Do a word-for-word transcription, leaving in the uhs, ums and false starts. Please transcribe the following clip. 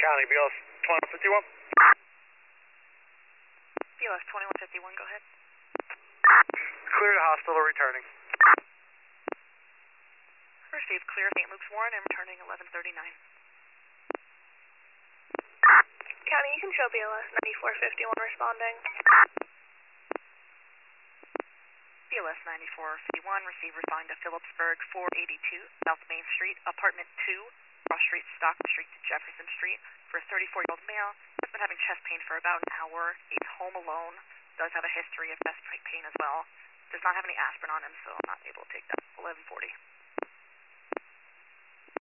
County, B L S twenty-one fifty-one. B L S twenty-one fifty-one, go ahead. Clear to hospital, returning. Received clear Saint Luke's Warren and returning eleven thirty-nine. County, you can show B L S ninety-four fifty-one responding. B L S ninety-four fifty-one, receive respond to Phillipsburg four eighty-two, South Main Street, apartment two, Cross Street, Stockton Street to Jefferson Street, for a thirty-four-year-old male, has been having chest pain for about an hour, he's home alone, does have a history of chest pain as well, does not have any aspirin on him, so I'm not able to take that. eleven forty.